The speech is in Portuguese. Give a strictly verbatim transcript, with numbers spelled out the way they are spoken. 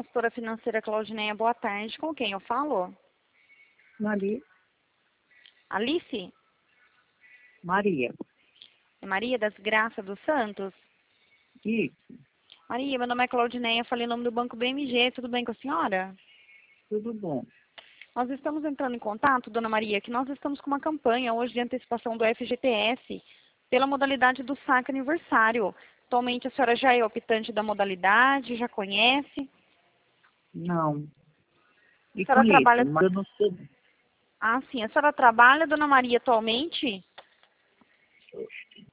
consultora financeira Claudineia, boa tarde. Com quem eu falo? Maria. Alice? Maria. É Maria das Graças dos Santos? Isso. Maria, meu nome é Claudineia, falei em nome do Banco B M G, tudo bem com a senhora? Tudo bom. Nós estamos entrando em contato, dona Maria, que nós estamos com uma campanha hoje de antecipação do F G T S pela modalidade do saque aniversário. Atualmente a senhora já é optante da modalidade, já conhece? Não. A E senhora conheço, trabalha... mas eu não sei. Ah, sim. A senhora trabalha, dona Maria, atualmente?